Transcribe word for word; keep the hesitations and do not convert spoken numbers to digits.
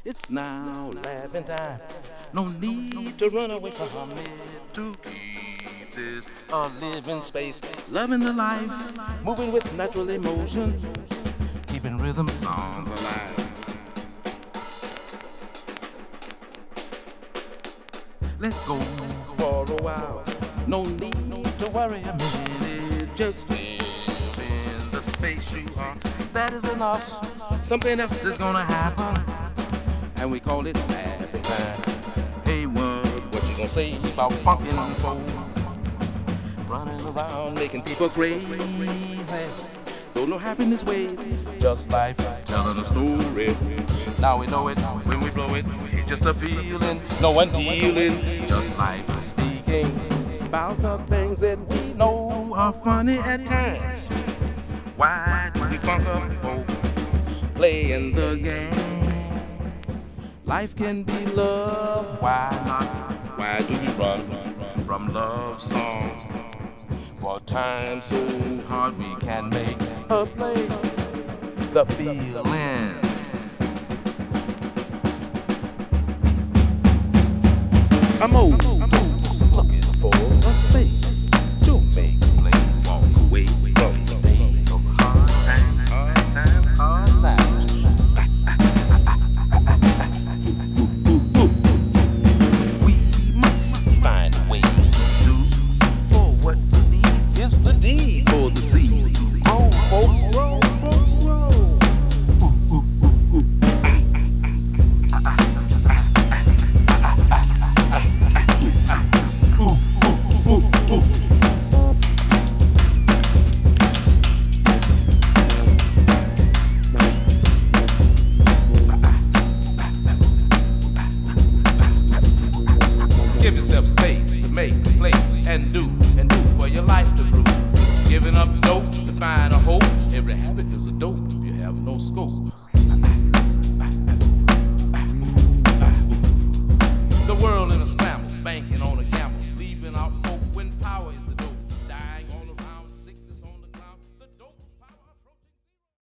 It's now laughing time. No need to run away from it. To keep this a living space. Loving the life, moving with natural emotion. Keeping rhythm songs alive. Let's go for a while. No need to worry a minute. Just live in the space you are. That is enough. Something else is gonna happen, and we call it laughing time. Hey, what, what you gonna say about funkin' folk? Running around making people crazy. Don't know happiness ways, just life telling a story. Now we know it, when we blow it, it's just a feeling. No one dealing, just life speaking about the things that we know are funny at times. Why do we funk up folk playing the game? Life can be love, why not? Why do we run from love songs? For time so hard we can make her play the feeling. I'm old, looking for a space to make play, walk away from the pain of hard times, hard times, hard times. We must find a way to do for what we need is the deed for the seed to grow, folks, grow, folks, grow. Give yourself space to make place and do, and do for your life to grow. Giving up dope to find a hope. Every habit is a dope if you have no scope. The world in a scramble, banking on a gamble, leaving out folk when power is the dope.